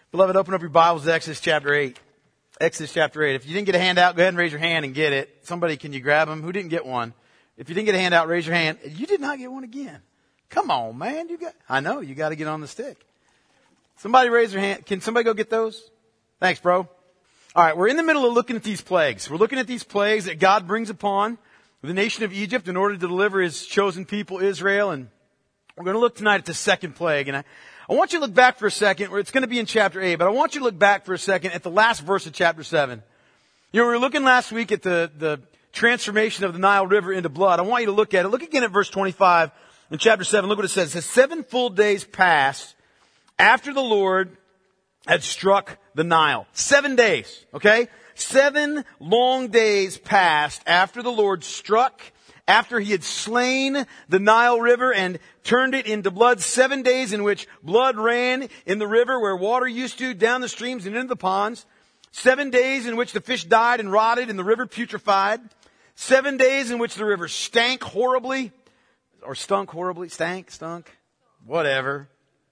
Beloved, open up your Bibles to Exodus chapter 8. Exodus chapter 8. If you didn't get a handout, go ahead and raise your hand and get it. Somebody, can you grab them? Who didn't get one? If you didn't get a handout, raise your hand. You did not get one again. Come on, man. I know, you got to get on the stick. Somebody raise their hand. Can somebody go get those? Thanks, bro. All right, we're in the middle of looking at these plagues. We're looking at these plagues that God brings upon the nation of Egypt in order to deliver His chosen people, Israel. And we're going to look tonight at the second plague. And I want you to look back for a second, where it's going to be in chapter 8, but I want you to look back for a second at the last verse of chapter 7. You know, we were looking last week at the transformation of the Nile River into blood. I want you to look at it. Look again at verse 25 in chapter 7. Look what it says. It says, 7 full days passed after the Lord had struck the Nile. 7 days, okay? 7 long days passed after the Lord struck, after He had slain the Nile River and turned it into blood. 7 days in which blood ran in the river where water used to, down the streams and into the ponds. 7 days in which the fish died and rotted and the river putrefied. 7 days in which the river stank horribly, or stunk horribly, stunk, whatever.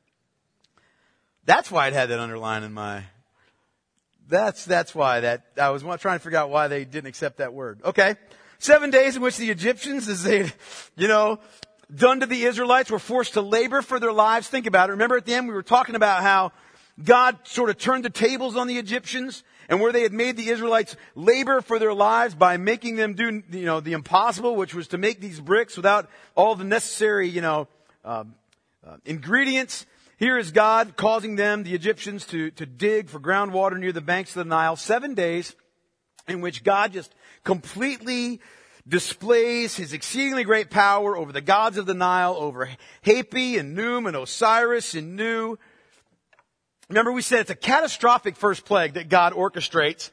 That's why it had that underline in my, that's why that, I was trying to figure out why they didn't accept that word. Okay. 7 days in which the Egyptians, as they, done to the Israelites, were forced to labor for their lives. Think about it. Remember at the end we were talking about how God sort of turned the tables on the Egyptians and where they had made the Israelites labor for their lives by making them do, the impossible, which was to make these bricks without all the necessary, ingredients. Here is God causing them, the Egyptians, to dig for groundwater near the banks of the Nile. 7 days in which God just completely displays His exceedingly great power over the gods of the Nile, over Hapi and Num and Osiris and Nu. Remember we said it's a catastrophic first plague that God orchestrates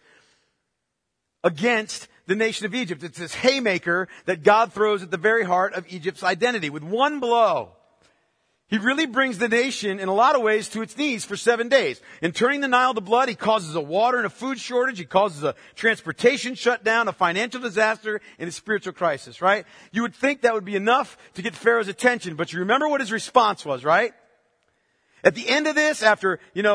against the nation of Egypt. It's this haymaker that God throws at the very heart of Egypt's identity. With one blow, He really brings the nation in a lot of ways to its knees for 7 days. In turning the Nile to blood, He causes a water and a food shortage. He causes a transportation shutdown, a financial disaster, and a spiritual crisis, right? You would think that would be enough to get Pharaoh's attention, but you remember what his response was, right? At the end of this, after,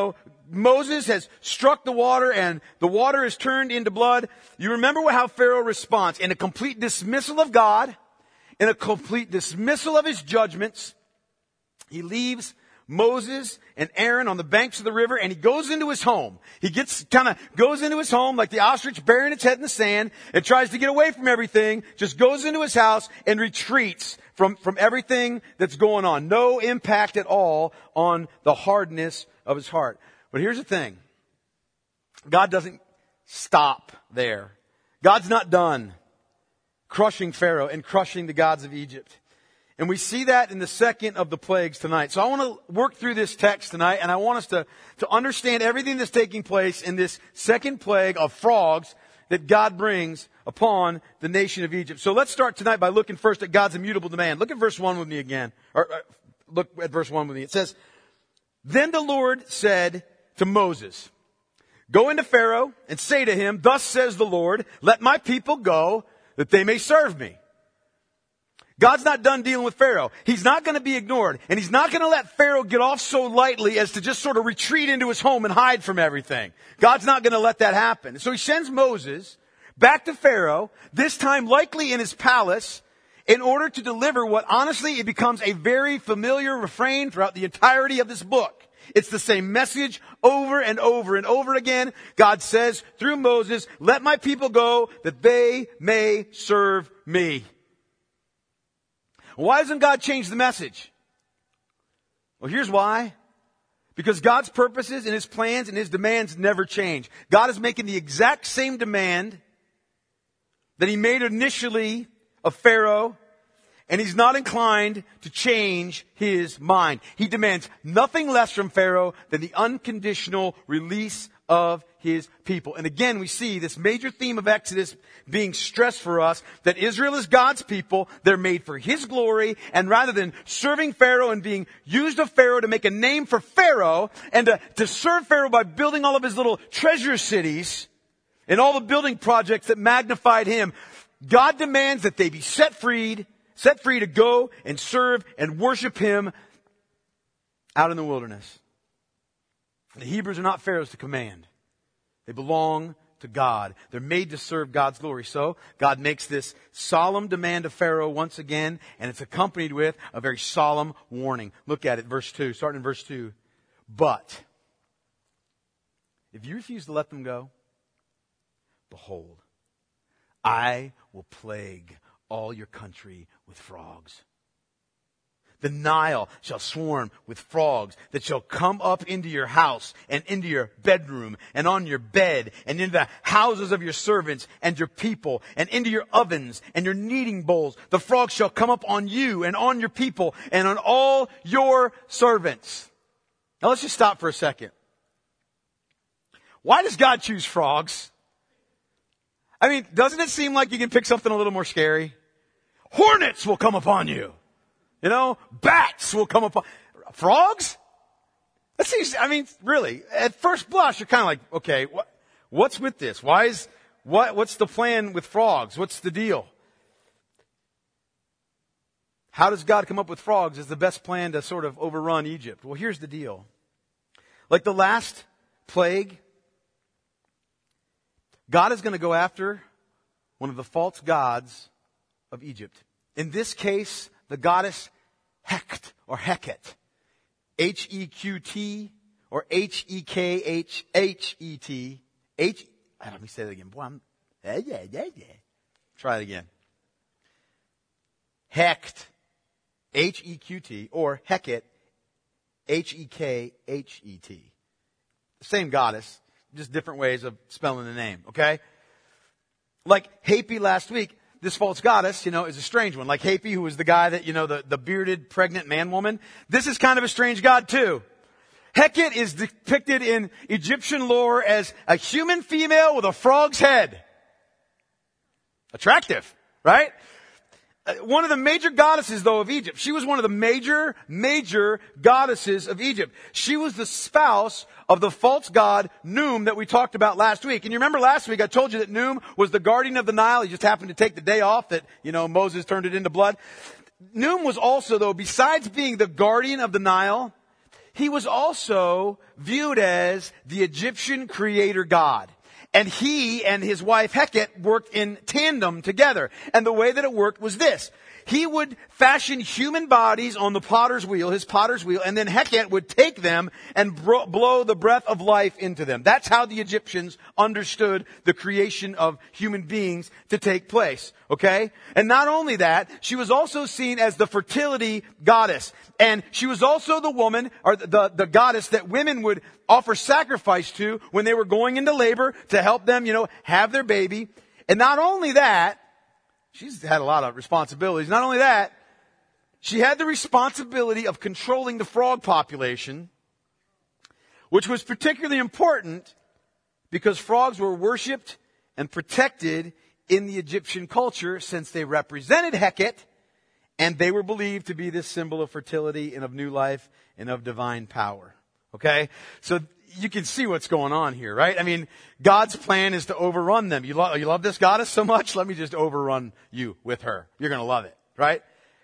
Moses has struck the water and the water is turned into blood, you remember how Pharaoh responds. In a complete dismissal of God, in a complete dismissal of His judgments, He leaves Moses and Aaron on the banks of the river and he goes into his home. He goes into his home like the ostrich burying its head in the sand and tries to get away from everything, just goes into his house and retreats from everything that's going on. No impact at all on the hardness of his heart. But here's the thing. God doesn't stop there. God's not done crushing Pharaoh and crushing the gods of Egypt. And we see that in the second of the plagues tonight. So I want to work through this text tonight, and I want us to understand everything that's taking place in this second plague of frogs that God brings upon the nation of Egypt. So let's start tonight by looking first at God's immutable demand. Look at verse 1 with me again. Look at verse 1 with me. It says, Then the Lord said to Moses, Go into Pharaoh and say to him, Thus says the Lord, Let my people go, that they may serve me. God's not done dealing with Pharaoh. He's not going to be ignored. And He's not going to let Pharaoh get off so lightly as to just sort of retreat into his home and hide from everything. God's not going to let that happen. So He sends Moses back to Pharaoh, this time likely in his palace, in order to deliver what honestly it becomes a very familiar refrain throughout the entirety of this book. It's the same message over and over and over again. God says through Moses, Let my people go that they may serve me. Why doesn't God change the message? Well, here's why. Because God's purposes and His plans and His demands never change. God is making the exact same demand that He made initially of Pharaoh, and He's not inclined to change His mind. He demands nothing less from Pharaoh than the unconditional release of His people. And again, we see this major theme of Exodus being stressed for us, that Israel is God's people. They're made for His glory. And rather than serving Pharaoh and being used of Pharaoh to make a name for Pharaoh and to serve Pharaoh by building all of his little treasure cities and all the building projects that magnified him, God demands that they be set free to go and serve and worship Him out in the wilderness. The Hebrews are not Pharaoh's to command. They belong to God. They're made to serve God's glory. So God makes this solemn demand of Pharaoh once again, and it's accompanied with a very solemn warning. Look at it, verse 2, starting in verse 2. But if you refuse to let them go, behold, I will plague all your country with frogs. The Nile shall swarm with frogs that shall come up into your house and into your bedroom and on your bed and into the houses of your servants and your people and into your ovens and your kneading bowls. The frogs shall come up on you and on your people and on all your servants. Now let's just stop for a second. Why does God choose frogs? I mean, doesn't it seem like you can pick something a little more scary? Hornets will come upon you. You know, bats will come upon. Frogs? That seems, I mean, really, at first blush, you're kind of like, okay, what's with this? What's the plan with frogs? What's the deal? How does God come up with frogs as the best plan to sort of overrun Egypt? Well, here's the deal. Like the last plague, God is going to go after one of the false gods of Egypt. In this case, the goddess Heqet or Heket. Heqt or Hekhhet. Let me say that again. Boy, try it again. Heqet. Heqt or Heket. Hekhet. Same goddess, just different ways of spelling the name, okay? Like Hapi last week, this false goddess, is a strange one. Like Hapi, who was the guy that, the bearded pregnant man-woman. This is kind of a strange god too. Heket is depicted in Egyptian lore as a human female with a frog's head. Attractive, right? One of the major goddesses, though, of Egypt. She was one of the major goddesses of Egypt. She was the spouse of the false god Noom that we talked about last week. And you remember last week I told you that Noom was the guardian of the Nile. He just happened to take the day off that, Moses turned it into blood. Noom was also, though, besides being the guardian of the Nile, he was also viewed as the Egyptian creator god. And he and his wife Heket worked in tandem together. And the way that it worked was this. He would fashion human bodies on the potter's wheel, his potter's wheel, and then Heket would take them and blow the breath of life into them. That's how the Egyptians understood the creation of human beings to take place. Okay? And not only that, she was also seen as the fertility goddess. And she was also the woman, or the goddess that women would offer sacrifice to when they were going into labor to help them, have their baby. And not only that, she's had a lot of responsibilities. Not only that, she had the responsibility of controlling the frog population, which was particularly important because frogs were worshipped and protected in the Egyptian culture since they represented Heket, and they were believed to be this symbol of fertility and of new life and of divine power. Okay? So you can see what's going on here, right? I mean, God's plan is to overrun them. You love this goddess so much? Let me just overrun you with her. You're going to love it, right?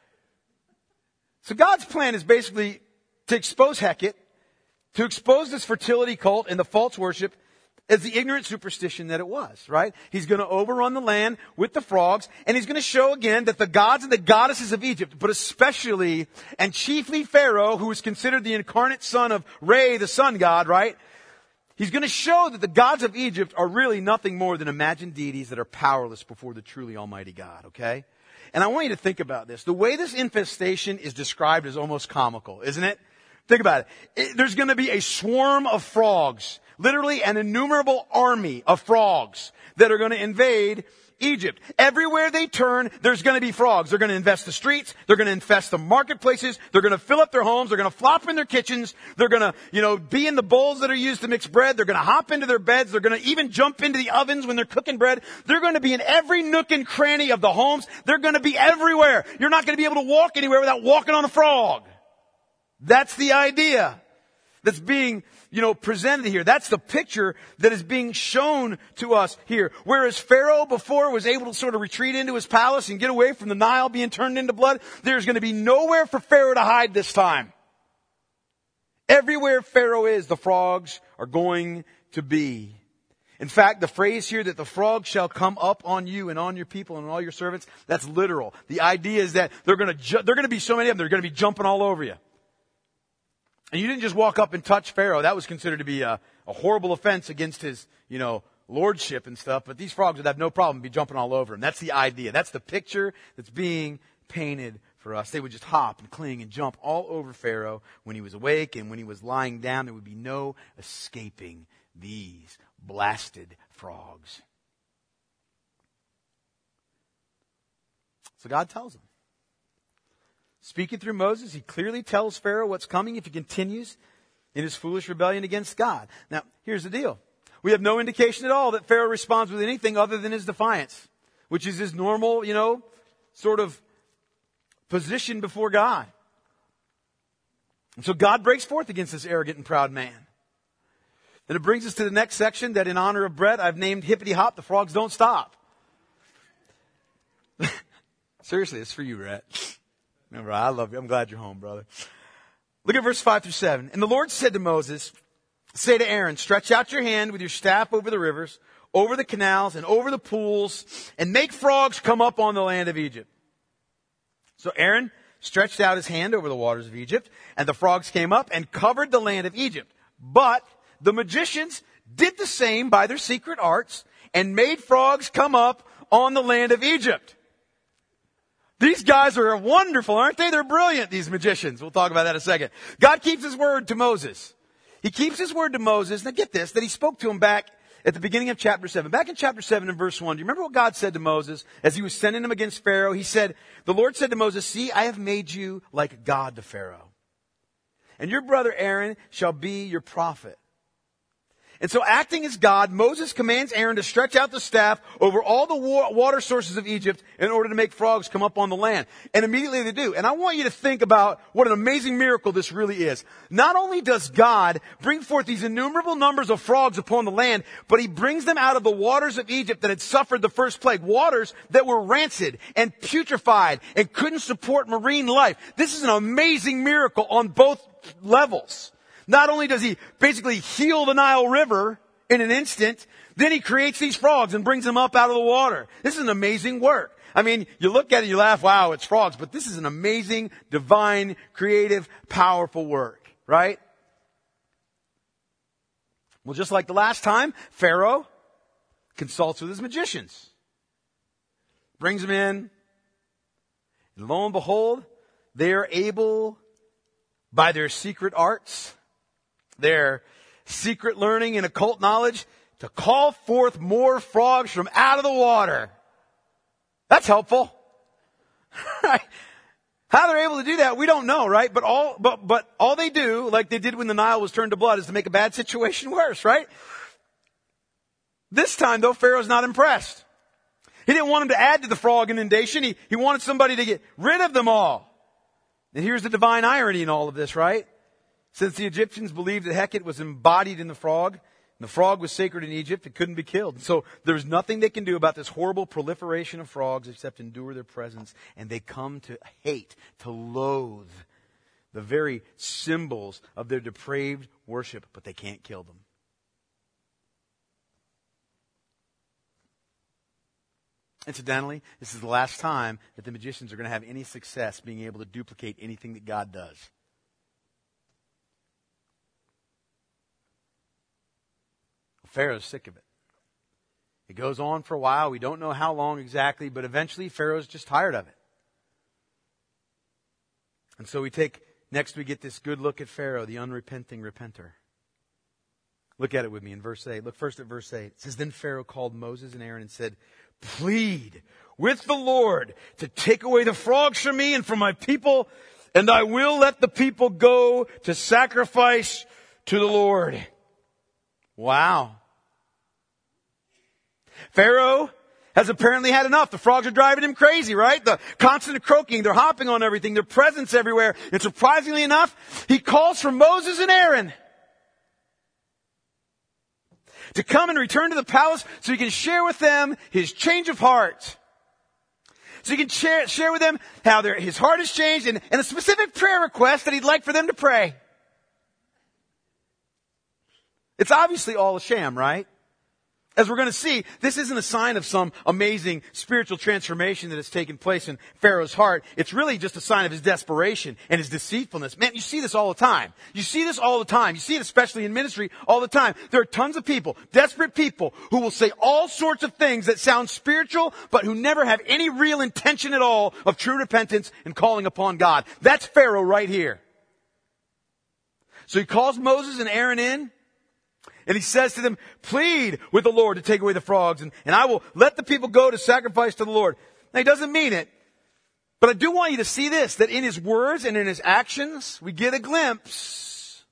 So God's plan is basically to expose Heket, to expose this fertility cult and the false worship as the ignorant superstition that it was, right? He's going to overrun the land with the frogs, and he's going to show again that the gods and the goddesses of Egypt, but especially and chiefly Pharaoh, who is considered the incarnate son of Re, the sun god, right? He's going to show that the gods of Egypt are really nothing more than imagined deities that are powerless before the truly almighty God, okay? And I want you to think about this. The way this infestation is described is almost comical, isn't it? Think about it. There's going to be a swarm of frogs. Literally an innumerable army of frogs that are going to invade Egypt. Everywhere they turn, there's going to be frogs. They're going to infest the streets. They're going to infest the marketplaces. They're going to fill up their homes. They're going to flop in their kitchens. They're going to, be in the bowls that are used to mix bread. They're going to hop into their beds. They're going to even jump into the ovens when they're cooking bread. They're going to be in every nook and cranny of the homes. They're going to be everywhere. You're not going to be able to walk anywhere without walking on a frog. That's the idea that's being, presented here. That's the picture that is being shown to us here. Whereas Pharaoh before was able to sort of retreat into his palace and get away from the Nile being turned into blood, there's going to be nowhere for Pharaoh to hide this time. Everywhere Pharaoh is, the frogs are going to be. In fact, the phrase here that the frogs shall come up on you and on your people and on all your servants, that's literal. The idea is that they're going to be so many of them, they're going to be jumping all over you. And you didn't just walk up and touch Pharaoh. That was considered to be a horrible offense against his, lordship and stuff. But these frogs would have no problem be jumping all over him. That's the idea. That's the picture that's being painted for us. They would just hop and cling and jump all over Pharaoh when he was awake, and when he was lying down, there would be no escaping these blasted frogs. So God tells him. Speaking through Moses, he clearly tells Pharaoh what's coming if he continues in his foolish rebellion against God. Now, here's the deal. We have no indication at all that Pharaoh responds with anything other than his defiance, which is his normal, sort of position before God. And so God breaks forth against this arrogant and proud man. And it brings us to the next section that in honor of Brett, I've named Hippity Hop, the frogs don't stop. Seriously, it's for you, Brett. Remember, I love you. I'm glad you're home, brother. Look at verse 5 through 7. And the Lord said to Moses, say to Aaron, stretch out your hand with your staff over the rivers, over the canals, and over the pools, and make frogs come up on the land of Egypt. So Aaron stretched out his hand over the waters of Egypt, and the frogs came up and covered the land of Egypt. But the magicians did the same by their secret arts and made frogs come up on the land of Egypt. These guys are wonderful, aren't they? They're brilliant, these magicians. We'll talk about that in a second. God keeps his word to Moses. He keeps his word to Moses. Now get this, that he spoke to him back at the beginning of chapter 7. Back in chapter 7 and verse 1, do you remember what God said to Moses as he was sending him against Pharaoh? He said, the Lord said to Moses, see, I have made you like God to Pharaoh, and your brother Aaron shall be your prophet. And so acting as God, Moses commands Aaron to stretch out the staff over all the water sources of Egypt in order to make frogs come up on the land. And immediately they do. And I want you to think about what an amazing miracle this really is. Not only does God bring forth these innumerable numbers of frogs upon the land, but he brings them out of the waters of Egypt that had suffered the first plague. Waters that were rancid and putrefied and couldn't support marine life. This is an amazing miracle on both levels. Not only does he basically heal the Nile River in an instant, then he creates these frogs and brings them up out of the water. This is an amazing work. I mean, you look at it, you laugh, wow, it's frogs, but this is an amazing, divine, creative, powerful work, right? Well, just like the last time, Pharaoh consults with his magicians. Brings them in, and lo and behold, they are able, by their secret arts, their secret learning and occult knowledge, to call forth more frogs from out of the water. That's helpful. Right? How they're able to do that, we don't know, right? But all they do, like they did when the Nile was turned to blood, is to make a bad situation worse, right? This time, though, Pharaoh's not impressed. He didn't want him to add to the frog inundation. He wanted somebody to get rid of them all. And here's the divine irony in all of this, right? Since the Egyptians believed that Hecate was embodied in the frog, and the frog was sacred in Egypt, it couldn't be killed. So there's nothing they can do about this horrible proliferation of frogs except endure their presence. And they come to hate, to loathe the very symbols of their depraved worship, but they can't kill them. Incidentally, this is the last time that the magicians are going to have any success being able to duplicate anything that God does. Pharaoh's sick of it. It goes on for a while. We don't know how long exactly, but eventually Pharaoh's just tired of it. And so we get this good look at Pharaoh, the unrepenting repenter. Look at it with me in verse 8. Look first at verse 8. It says, then Pharaoh called Moses and Aaron and said, plead with the Lord to take away the frogs from me and from my people, and I will let the people go to sacrifice to the Lord. Wow. Pharaoh has apparently had enough. The frogs are driving him crazy, right? The constant croaking, they're hopping on everything, their presence everywhere. And surprisingly enough, he calls for Moses and Aaron to come and return to the palace so he can share with them his change of heart. So he can share with them how his heart has changed and a specific prayer request that he'd like for them to pray. It's obviously all a sham, right? As we're going to see, this isn't a sign of some amazing spiritual transformation that has taken place in Pharaoh's heart. It's really just a sign of his desperation and his deceitfulness. Man, you see this all the time. You see this all the time. You see it especially in ministry all the time. There are tons of people, desperate people, who will say all sorts of things that sound spiritual, but who never have any real intention at all of true repentance and calling upon God. That's Pharaoh right here. So he calls Moses and Aaron in. And he says to them, plead with the Lord to take away the frogs, and I will let the people go to sacrifice to the Lord. Now, he doesn't mean it. But I do want you to see this, that in his words and in his actions, we get a glimpse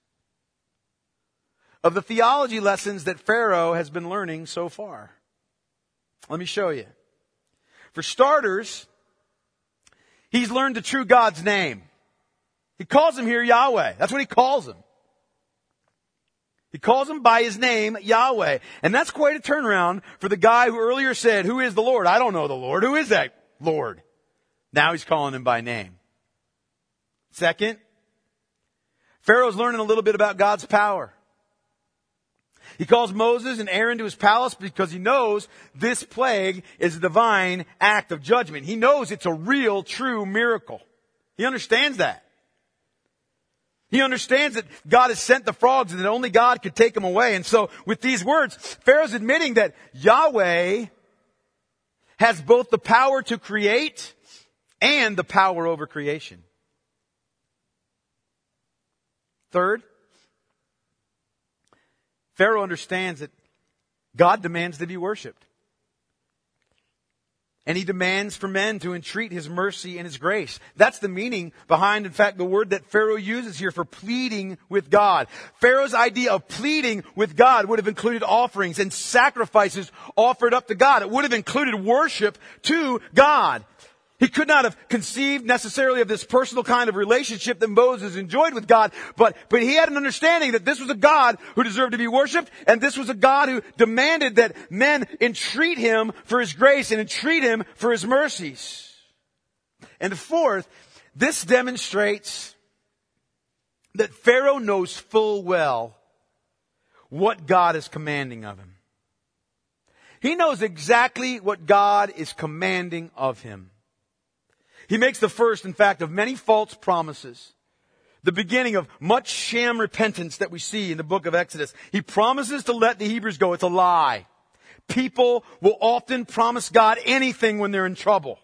of the theology lessons that Pharaoh has been learning so far. Let me show you. For starters, he's learned the true God's name. He calls him here Yahweh. That's what he calls him. He calls him by his name, Yahweh. And that's quite a turnaround for the guy who earlier said, who is the Lord? I don't know the Lord. Who is that Lord? Now he's calling him by name. Second, Pharaoh's learning a little bit about God's power. He calls Moses and Aaron to his palace because he knows this plague is a divine act of judgment. He knows it's a real, true miracle. He understands that. He understands that God has sent the frogs and that only God could take them away. And so with these words, Pharaoh's admitting that Yahweh has both the power to create and the power over creation. Third, Pharaoh understands that God demands to be worshiped. And he demands for men to entreat his mercy and his grace. That's the meaning behind, in fact, the word that Pharaoh uses here for pleading with God. Pharaoh's idea of pleading with God would have included offerings and sacrifices offered up to God. It would have included worship to God. He could not have conceived necessarily of this personal kind of relationship that Moses enjoyed with God, but he had an understanding that this was a God who deserved to be worshiped, and this was a God who demanded that men entreat him for his grace and entreat him for his mercies. And fourth, this demonstrates that Pharaoh knows full well what God is commanding of him. He knows exactly what God is commanding of him. He makes the first, in fact, of many false promises. The beginning of much sham repentance that we see in the book of Exodus. He promises to let the Hebrews go. It's a lie. People will often promise God anything when they're in trouble.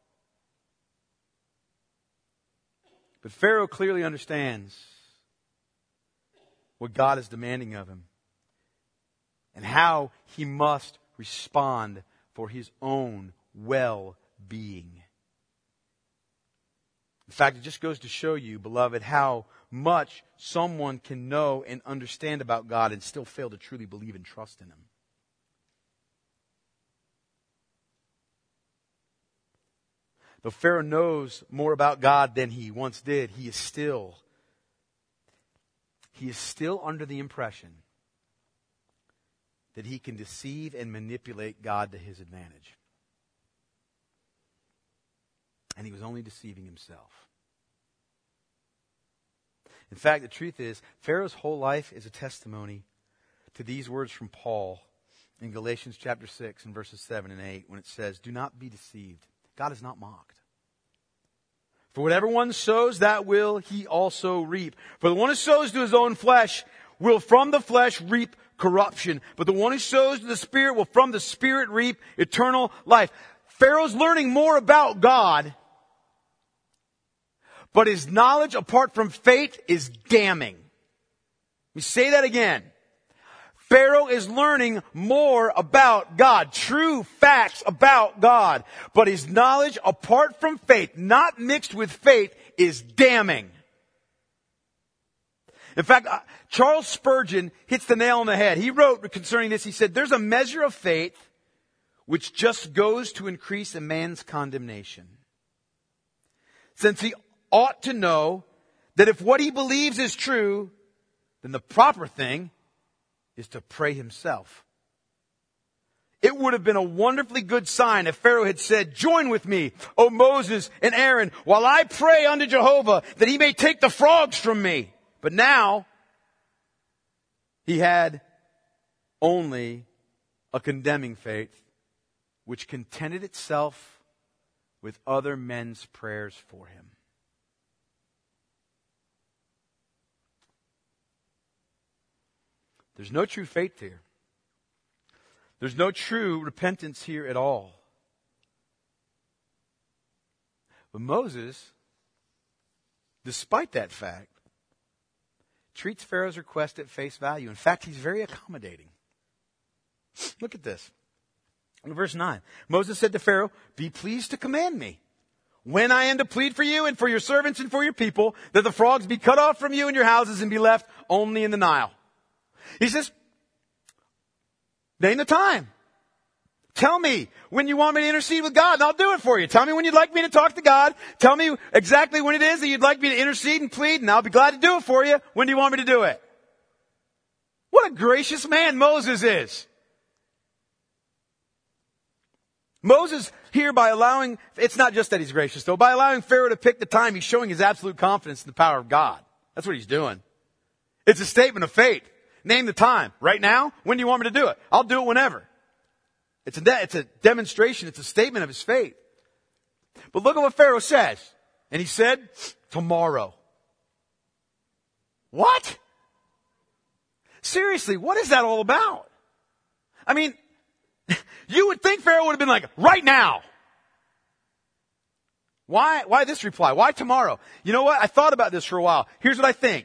But Pharaoh clearly understands what God is demanding of him and how he must respond for his own well-being. In fact, it just goes to show you, beloved, how much someone can know and understand about God and still fail to truly believe and trust in him. Though Pharaoh knows more about God than he once did, he is still under the impression that he can deceive and manipulate God to his advantage. And he was only deceiving himself. In fact, the truth is, Pharaoh's whole life is a testimony to these words from Paul in Galatians chapter 6 and verses 7 and 8 when it says, do not be deceived. God is not mocked. For whatever one sows, that will he also reap. For the one who sows to his own flesh will from the flesh reap corruption. But the one who sows to the Spirit will from the Spirit reap eternal life. Pharaoh's learning more about God, but his knowledge apart from faith is damning. Let me say that again. Pharaoh is learning more about God, true facts about God, but his knowledge apart from faith, not mixed with faith, is damning. In fact, Charles Spurgeon hits the nail on the head. He wrote concerning this, he said, there's a measure of faith which just goes to increase a man's condemnation. Since he ought to know that if what he believes is true, then the proper thing is to pray himself. It would have been a wonderfully good sign if Pharaoh had said, join with me, O Moses and Aaron, while I pray unto Jehovah that he may take the frogs from me. But now, He had only a condemning faith, which contented itself with other men's prayers for him. There's no true faith here. There's no true repentance here at all. But Moses, despite that fact, treats Pharaoh's request at face value. In fact, he's very accommodating. Look at this. In verse 9, Moses said to Pharaoh, "Be pleased to command me, when I am to plead for you and for your servants and for your people, that the frogs be cut off from you and your houses and be left only in the Nile." He says, name the time. Tell me when you want me to intercede with God, and I'll do it for you. Tell me when you'd like me to talk to God. Tell me exactly when it is that you'd like me to intercede and plead, and I'll be glad to do it for you. When do you want me to do it? What a gracious man Moses is. Moses here, by allowing, it's not just that he's gracious though, by allowing Pharaoh to pick the time, he's showing his absolute confidence in the power of God. That's what he's doing. It's a statement of faith. Name the time. Right now? When do you want me to do it? I'll do it whenever. It's a demonstration. It's a statement of his faith. But look at what Pharaoh says. And he said, tomorrow. What? Seriously, what is that all about? I mean, you would think Pharaoh would have been like, right now. Why this reply? Why tomorrow? You know what? I thought about this for a while. Here's what I think.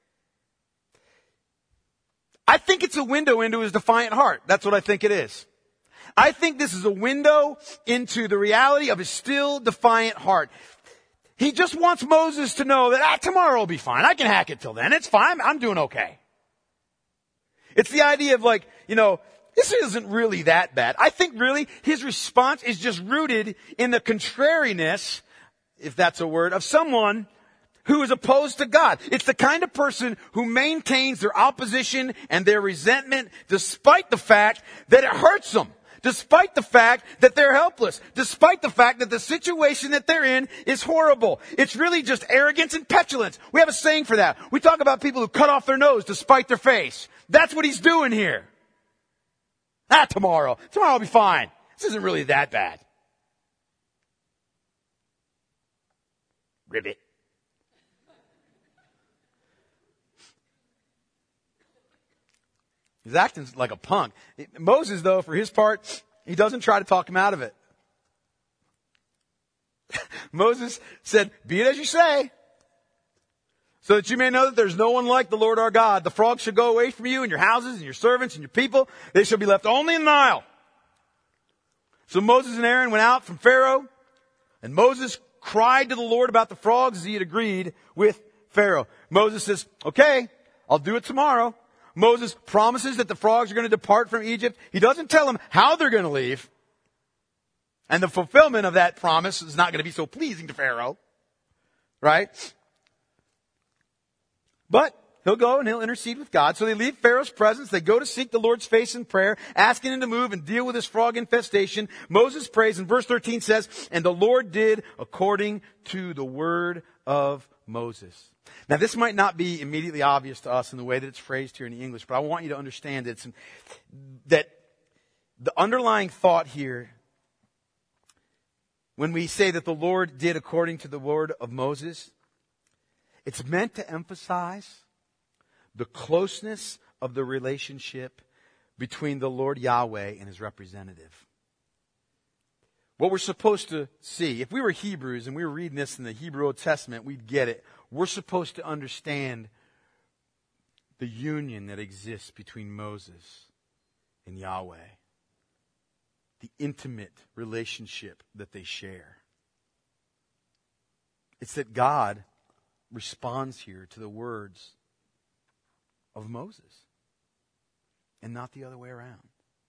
I think it's a window into his defiant heart. That's what I think it is. I think this is a window into the reality of his still defiant heart. He just wants Moses to know that tomorrow will be fine. I can hack it till then. It's fine. I'm doing okay. It's the idea of like, this isn't really that bad. I think really his response is just rooted in the contrariness, if that's a word, of someone who is opposed to God. It's the kind of person who maintains their opposition and their resentment despite the fact that it hurts them. Despite the fact that they're helpless. Despite the fact that the situation that they're in is horrible. It's really just arrogance and petulance. We have a saying for that. We talk about people who cut off their nose to spite their face. That's what he's doing here. Tomorrow. Tomorrow will be fine. This isn't really that bad. Ribbit. He's acting like a punk. Moses, though, for his part, he doesn't try to talk him out of it. Moses said, "Be it as you say, so that you may know that there's no one like the Lord our God. The frogs shall go away from you and your houses and your servants and your people. They shall be left only in the Nile." So Moses and Aaron went out from Pharaoh, and Moses cried to the Lord about the frogs as he had agreed with Pharaoh. Moses says, "Okay, I'll do it tomorrow." Moses promises that the frogs are going to depart from Egypt. He doesn't tell them how they're going to leave. And the fulfillment of that promise is not going to be so pleasing to Pharaoh. Right? But he'll go and he'll intercede with God. So they leave Pharaoh's presence. They go to seek the Lord's face in prayer, asking him to move and deal with this frog infestation. Moses prays, and verse 13 says, "And the Lord did according to the word of Moses." Now, this might not be immediately obvious to us in the way that it's phrased here in the English, but I want you to understand that the underlying thought here, when we say that the Lord did according to the word of Moses, it's meant to emphasize the closeness of the relationship between the Lord Yahweh and his representative. What we're supposed to see, if we were Hebrews and we were reading this in the Hebrew Old Testament, we'd get it. We're supposed to understand the union that exists between Moses and Yahweh. The intimate relationship that they share. It's that God responds here to the words of Moses and not the other way around.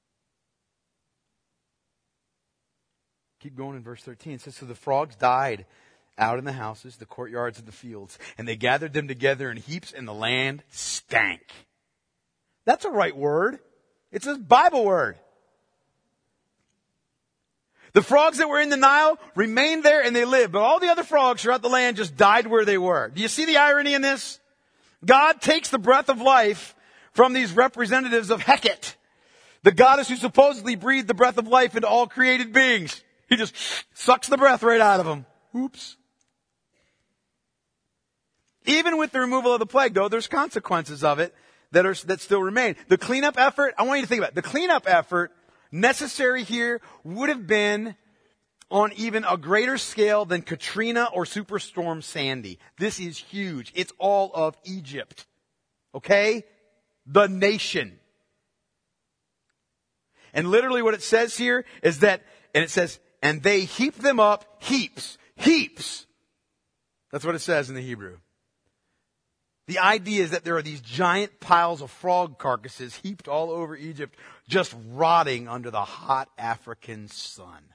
Keep going in verse 13. It says, "So the frogs died out in the houses, the courtyards, and the fields, and they gathered them together in heaps, and the land stank." That's a right word. It's a Bible word. The frogs that were in the Nile remained there and they lived, but all the other frogs throughout the land just died where they were. Do you see the irony in this? God takes the breath of life from these representatives of Hecate, the goddess who supposedly breathed the breath of life into all created beings. He just sucks the breath right out of them. Oops. Even with the removal of the plague, though, there's consequences of it that still remain. The cleanup effort, I want you to think about it. The cleanup effort necessary here would have been on even a greater scale than Katrina or Superstorm Sandy. This is huge. It's all of Egypt. Okay? The nation. And literally what it says here is that, and it says, and they heap them up, heaps. That's what it says in the Hebrew. The idea is that there are these giant piles of frog carcasses heaped all over Egypt, just rotting under the hot African sun.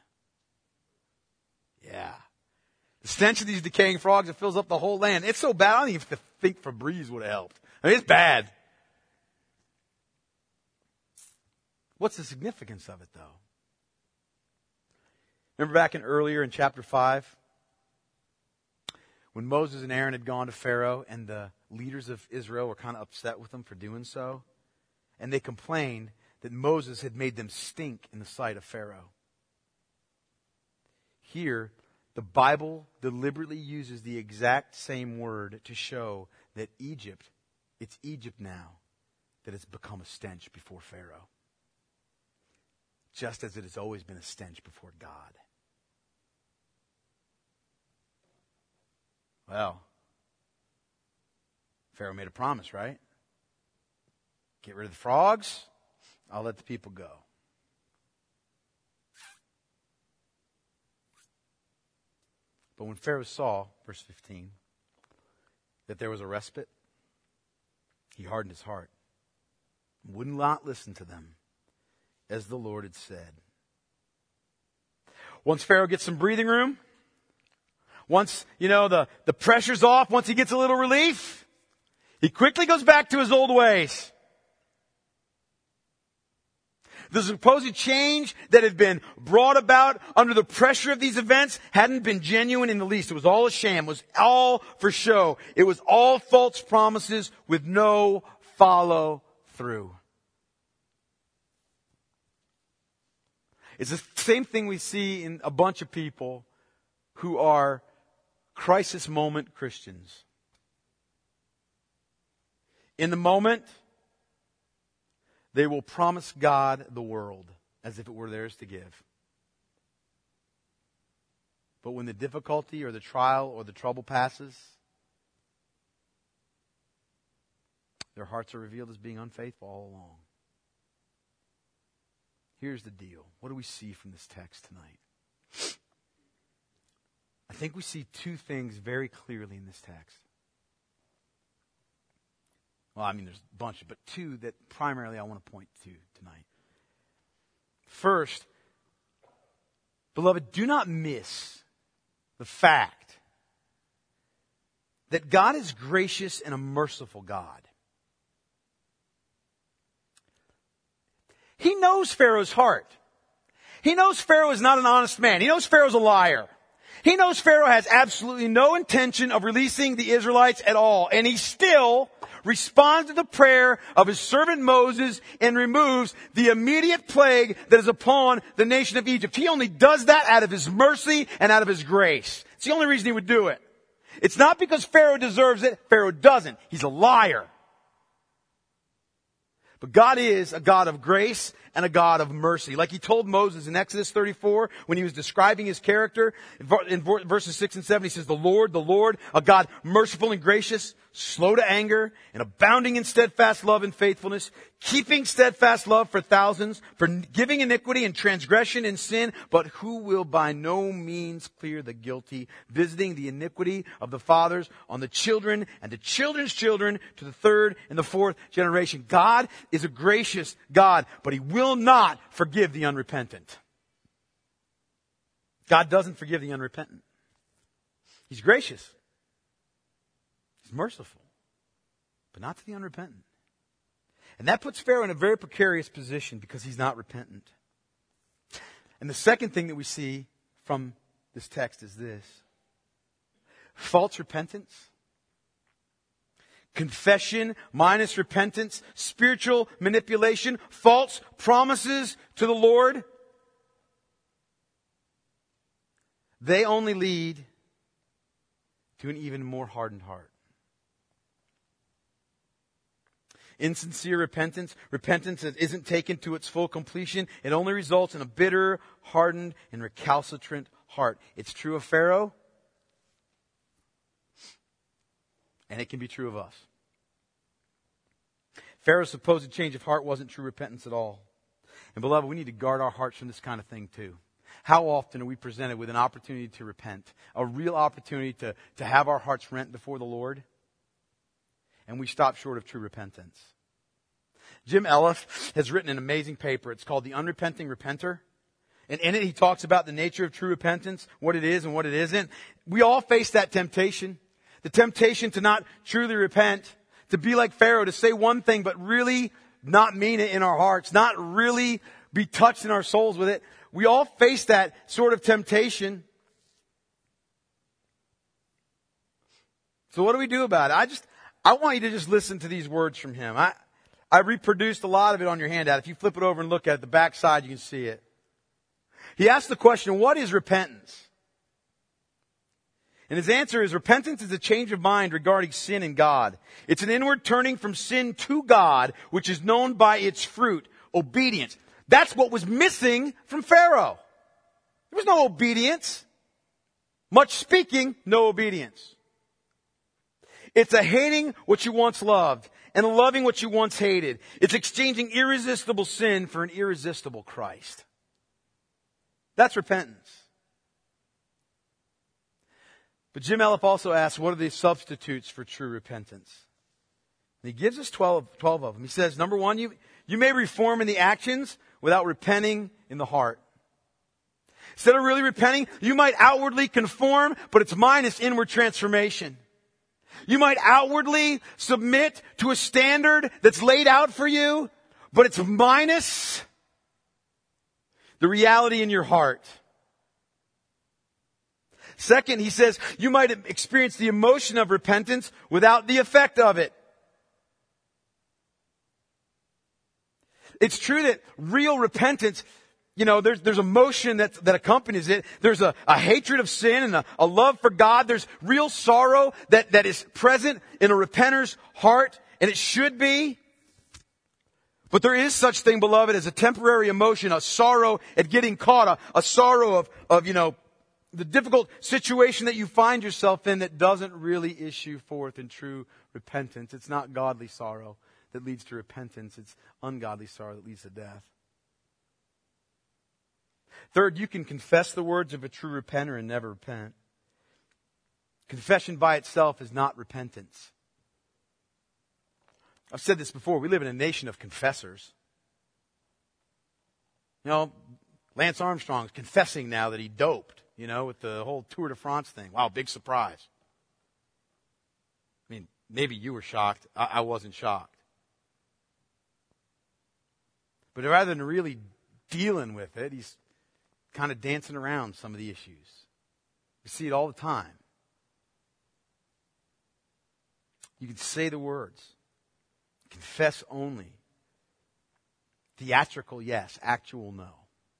Yeah. The stench of these decaying frogs, it fills up the whole land. It's so bad, I don't even think Febreze would have helped. I mean, it's bad. What's the significance of it, though? Remember back earlier in chapter 5? When Moses and Aaron had gone to Pharaoh and the leaders of Israel were kind of upset with them for doing so. And they complained that Moses had made them stink in the sight of Pharaoh. Here, the Bible deliberately uses the exact same word to show that it's Egypt now that has become a stench before Pharaoh. Just as it has always been a stench before God. Well, Pharaoh made a promise, right? Get rid of the frogs, I'll let the people go. But when Pharaoh saw, verse 15, that there was a respite, he hardened his heart, would not listen to them, as the Lord had said. Once Pharaoh gets some breathing room, once, the pressure's off, once he gets a little relief, he quickly goes back to his old ways. The supposed change that had been brought about under the pressure of these events hadn't been genuine in the least. It was all a sham. It was all for show. It was all false promises with no follow through. It's the same thing we see in a bunch of people who are crisis moment Christians. In the moment, they will promise God the world as if it were theirs to give. But when the difficulty or the trial or the trouble passes, their hearts are revealed as being unfaithful all along. Here's the deal. What do we see from this text tonight? I think we see two things very clearly in this text. Well, I mean, there's a bunch, but two that primarily I want to point to tonight. First, beloved, do not miss the fact that God is gracious and a merciful God. He knows Pharaoh's heart. He knows Pharaoh is not an honest man. He knows Pharaoh's a liar. He knows Pharaoh has absolutely no intention of releasing the Israelites at all. And he still responds to the prayer of his servant Moses and removes the immediate plague that is upon the nation of Egypt. He only does that out of his mercy and out of his grace. It's the only reason he would do it. It's not because Pharaoh deserves it. Pharaoh doesn't. He's a liar. But God is a God of grace and a God of mercy. Like he told Moses in Exodus 34, when he was describing his character, in verses 6 and 7, he says, the Lord, a God merciful and gracious, slow to anger, and abounding in steadfast love and faithfulness, keeping steadfast love for thousands, forgiving iniquity and transgression and sin, but who will by no means clear the guilty, visiting the iniquity of the fathers on the children and the children's children to the third and the fourth generation. God is a gracious God, but he will not forgive the unrepentant. God doesn't forgive the unrepentant. He's gracious. He's merciful, but not to the unrepentant. And that puts Pharaoh in a very precarious position because he's not repentant. And the second thing that we see from this text is this. False repentance Confession minus repentance, spiritual manipulation, false promises to the Lord, they only lead to an even more hardened heart. Insincere repentance, repentance that isn't taken to its full completion, it only results in a bitter, hardened, and recalcitrant heart. It's true of Pharaoh, and it can be true of us. Pharaoh's supposed change of heart wasn't true repentance at all. And beloved, we need to guard our hearts from this kind of thing too. How often are we presented with an opportunity to repent? A real opportunity to have our hearts rent before the Lord? And we stop short of true repentance. Jim Ellis has written an amazing paper. It's called The Unrepenting Repenter. And in it he talks about the nature of true repentance, what it is and what it isn't. We all face that temptation. The temptation to not truly repent. To be like Pharaoh, to say one thing but really not mean it in our hearts. Not really be touched in our souls with it. We all face that sort of temptation. So what do we do about it? I want you to just listen to these words from him. I reproduced a lot of it on your handout. If you flip it over and look at the back side, you can see it. He asked the question, what is repentance? And his answer is, repentance is a change of mind regarding sin and God. It's an inward turning from sin to God, which is known by its fruit, obedience. That's what was missing from Pharaoh. There was no obedience. Much speaking, no obedience. It's a hating what you once loved and a loving what you once hated. It's exchanging irresistible sin for an irresistible Christ. That's repentance. But Jim Elliff also asks, what are the substitutes for true repentance? And he gives us 12 of them. He says, number one, you may reform in the actions without repenting in the heart. Instead of really repenting, you might outwardly conform, but it's minus inward transformation. You might outwardly submit to a standard that's laid out for you, but it's minus the reality in your heart. Second, he says, you might experience the emotion of repentance without the effect of it. It's true that real repentance, there's emotion that accompanies it. There's a hatred of sin and a love for God. There's real sorrow that is present in a repenter's heart, and it should be. But there is such thing, beloved, as a temporary emotion, a sorrow at getting caught, a sorrow of the difficult situation that you find yourself in that doesn't really issue forth in true repentance. It's not godly sorrow that leads to repentance. It's ungodly sorrow that leads to death. Third, you can confess the words of a true repenter and never repent. Confession by itself is not repentance. I've said this before. We live in a nation of confessors. Lance Armstrong's confessing now that he doped, with the whole Tour de France thing. Wow, big surprise. I mean, maybe you were shocked. I wasn't shocked. But rather than really dealing with it, he's kind of dancing around some of the issues. We see it all the time. You can say the words. Confess only. Theatrical, yes. Actual, no.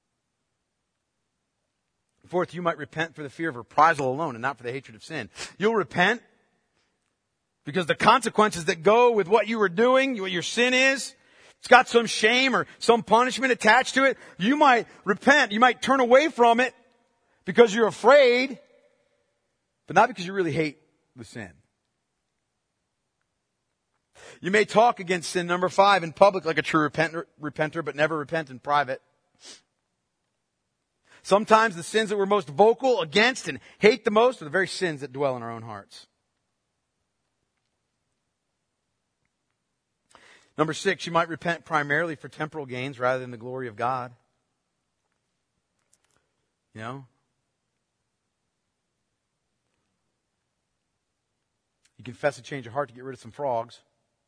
Fourth, you might repent for the fear of reprisal alone and not for the hatred of sin. You'll repent because the consequences that go with what you were doing, what your sin is, it's got some shame or some punishment attached to it. You might repent. You might turn away from it because you're afraid, but not because you really hate the sin. You may talk against sin, number 5, in public like a true repenter, but never repent in private. Sometimes the sins that we're most vocal against and hate the most are the very sins that dwell in our own hearts. Number 6, you might repent primarily for temporal gains rather than the glory of God. You confess a change of heart to get rid of some frogs.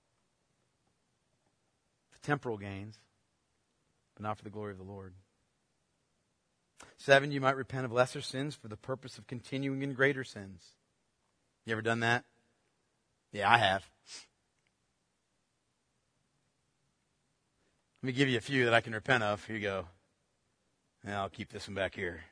For temporal gains, but not for the glory of the Lord. 7, you might repent of lesser sins for the purpose of continuing in greater sins. You ever done that? Yeah, I have. Let me give you a few that I can repent of. Here you go. And I'll keep this one back here.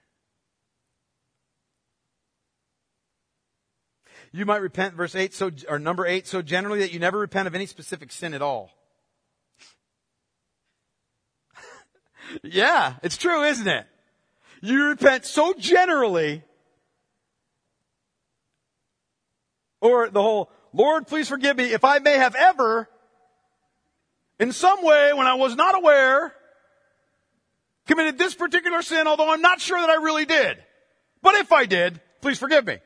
You might repent, verse 8, number 8, so generally that you never repent of any specific sin at all. Yeah, it's true, isn't it? You repent so generally. Or the whole, Lord, please forgive me if I may have ever, in some way when I was not aware, committed this particular sin, although I'm not sure that I really did. But if I did, please forgive me.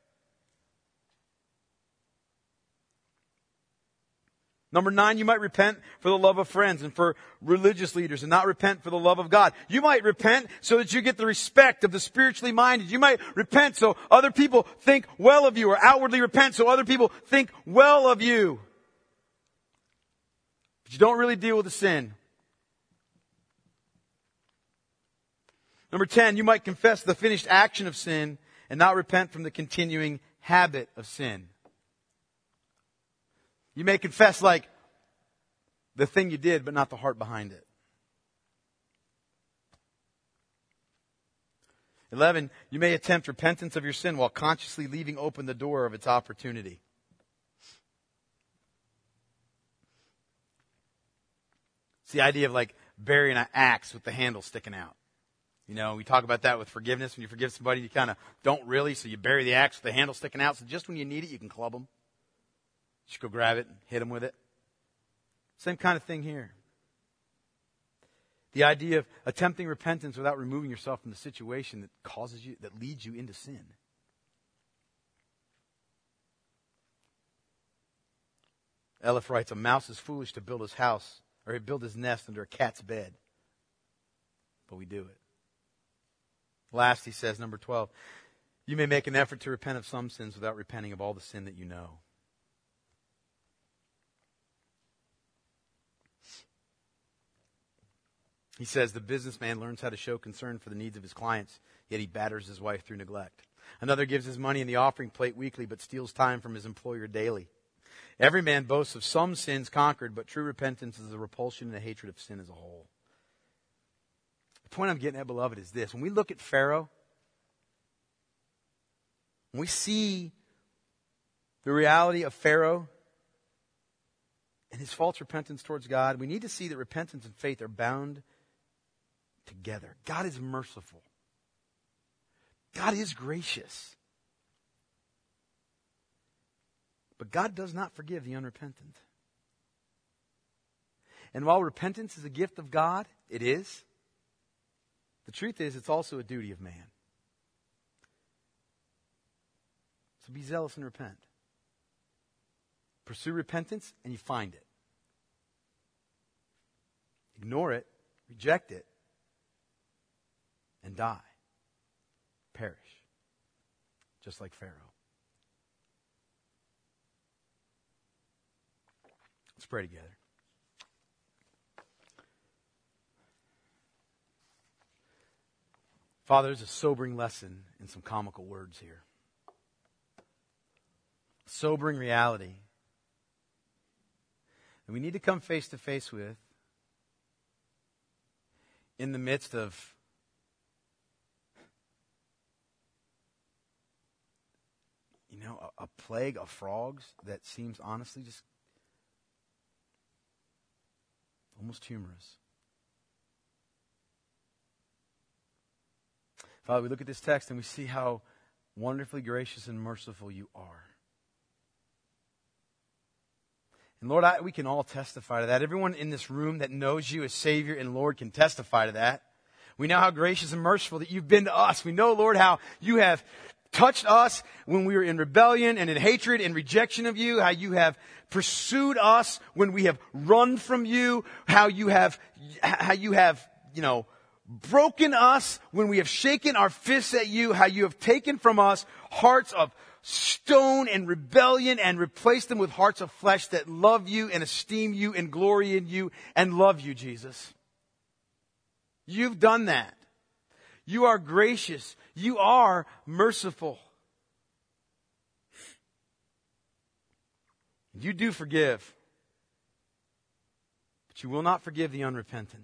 Number 9, you might repent for the love of friends and for religious leaders and not repent for the love of God. You might repent so that you get the respect of the spiritually minded. You might repent so other people think well of you, or outwardly repent so other people think well of you. But you don't really deal with the sin. Number 10, you might confess the finished action of sin and not repent from the continuing habit of sin. You may confess like the thing you did, but not the heart behind it. 11, you may attempt repentance of your sin while consciously leaving open the door of its opportunity. It's the idea of like burying an axe with the handle sticking out. You know, we talk about that with forgiveness. When you forgive somebody, you kind of don't really, so you bury the axe with the handle sticking out. So just when you need it, you can club them. Just go grab it and hit them with it. Same kind of thing here. The idea of attempting repentance without removing yourself from the situation that leads you into sin. Eliff writes, a mouse is foolish to build his house, or build his nest under a cat's bed. But we do it. Last, he says, number 12, you may make an effort to repent of some sins without repenting of all the sin that you know. He says the businessman learns how to show concern for the needs of his clients, yet he batters his wife through neglect. Another gives his money in the offering plate weekly, but steals time from his employer daily. Every man boasts of some sins conquered, but true repentance is a repulsion and a hatred of sin as a whole. The point I'm getting at, beloved, is this. When we look at Pharaoh, when we see the reality of Pharaoh and his false repentance towards God, we need to see that repentance and faith are bound together. God is merciful. God is gracious. But God does not forgive the unrepentant. And while repentance is a gift of God, it is. The truth is, it's also a duty of man. So be zealous and repent. Pursue repentance and you find it. Ignore it, reject it, and die. Perish. Just like Pharaoh. Let's pray together. Father, there's a sobering lesson in some comical words here. Sobering reality that we need to come face to face with in the midst of a plague of frogs that seems honestly just almost humorous. Father, we look at this text and we see how wonderfully gracious and merciful you are. And Lord, we can all testify to that. Everyone in this room that knows you as Savior and Lord can testify to that. We know how gracious and merciful that you've been to us. We know, Lord, how you have touched us when we were in rebellion and in hatred and rejection of you, how you have pursued us when we have run from you, how you have, broken us when we have shaken our fists at you, how you have taken from us hearts of stone and rebellion and replaced them with hearts of flesh that love you and esteem you and glory in you and love you, Jesus. You've done that. You are gracious. You are merciful. You do forgive. but you will not forgive the unrepentant.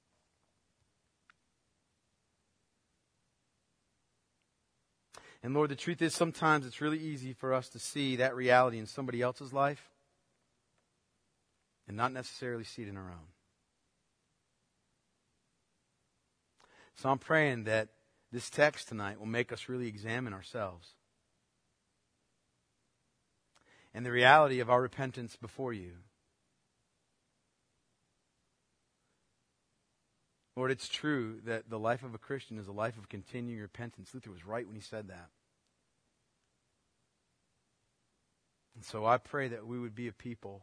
And Lord, the truth is sometimes it's really easy for us to see that reality in somebody else's life and not necessarily see it in our own. So I'm praying that this text tonight will make us really examine ourselves and the reality of our repentance before you. Lord, it's true that the life of a Christian is a life of continuing repentance. Luther was right when he said that. And so I pray that we would be a people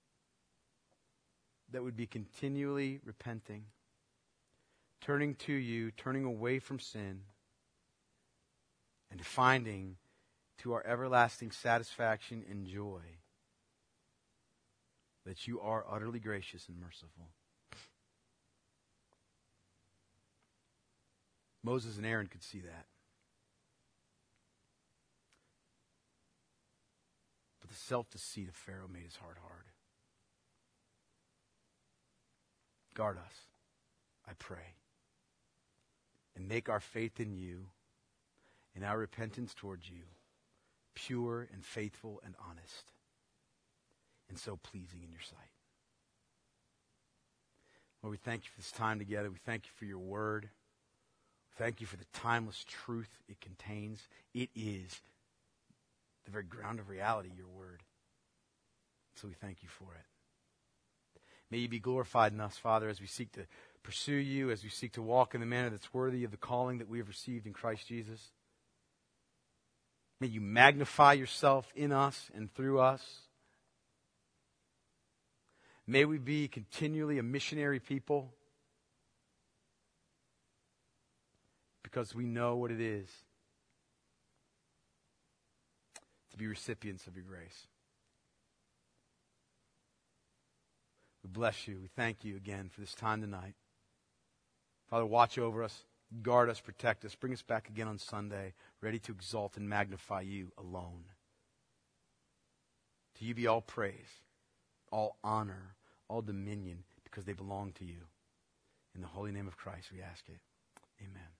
that would be continually repenting, turning to you, turning away from sin, and finding to our everlasting satisfaction and joy that you are utterly gracious and merciful. Moses and Aaron could see that. But the self-deceit of Pharaoh made his heart hard. Guard us, I pray, and make our faith in you and our repentance towards you pure and faithful and honest, and so pleasing in your sight. Lord, we thank you for this time together. We thank you for your word. Thank you for the timeless truth it contains. It is the very ground of reality, your word. So we thank you for it. May you be glorified in us, Father, as we seek to pursue you, as we seek to walk in the manner that's worthy of the calling that we have received in Christ Jesus. May you magnify yourself in us and through us. May we be continually a missionary people, because we know what it is to be recipients of your grace. We bless you. We thank you again for this time tonight. Father, watch over us, guard us, protect us, bring us back again on Sunday, ready to exalt and magnify you alone. To you be all praise, all honor, all dominion, because they belong to you. In the holy name of Christ we ask it. Amen.